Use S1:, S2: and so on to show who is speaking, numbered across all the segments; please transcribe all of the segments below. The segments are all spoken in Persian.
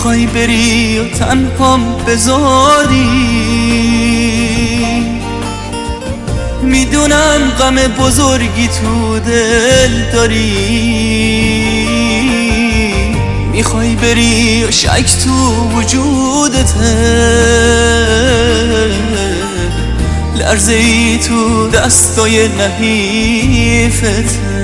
S1: میخوای بری و تنهام بذاری، میدونم غم بزرگی تو دل داری. میخوای بری و شک تو وجودته، لرزه ای تو دستای نحیفته.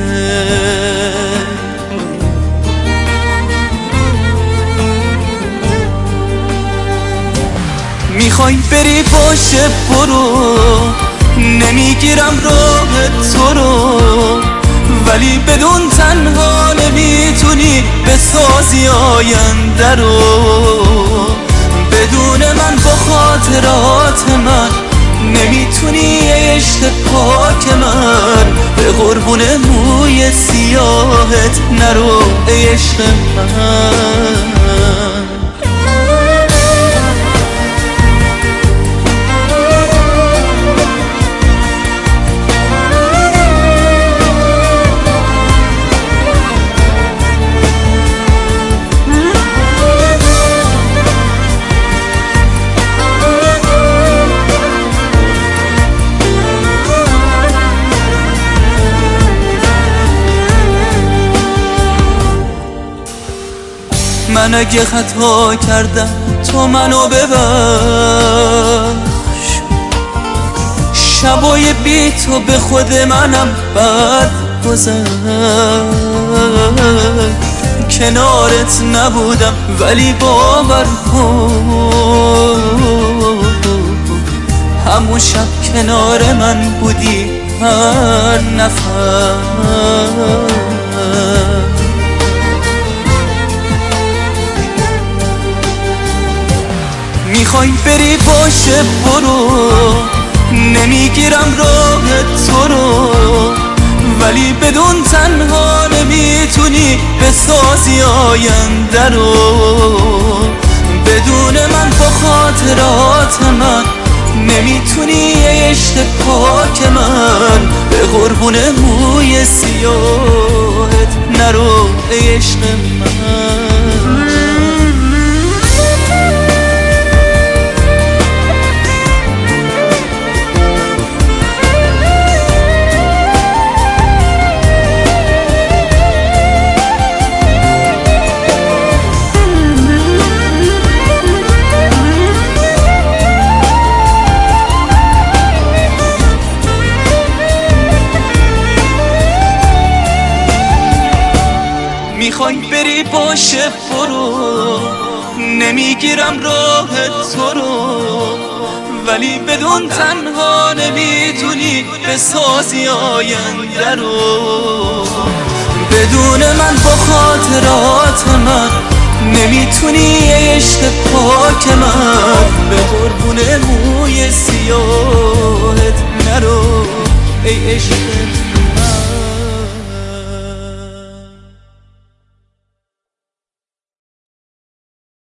S1: میخوای بری باشه برو، نمیگیرم راه تو رو، ولی بدون تنها نمیتونی بسازی آینده رو. بدون من با خاطرات من نمیتونی عشق پاک من، به قربون موی سیاهت نرو ای عشق من. من اگه خطا کردم تو منو ببخش، شبای بی تو به خود منم بد گذشت. کنارت نبودم ولی باور کن، همون شب کنار من بودی هر نفر. میخوای بری باشه برو، نمیگیرم راه تو رو، ولی بدون تنها نمیتونی بسازی آینده رو. بدون من با خاطرات من نمیتونی عشق پاک من، به قربون موی سیاهت نرو ای عشق من. میخوای بری باشه برو، نمیگیرم راه تو رو، ولی بدون تنها نمیتونی بسازی آینده رو. بدون من با خاطرات من نمیتونی عشق پاک من، به قربون موی سیاهت نرو ای عشق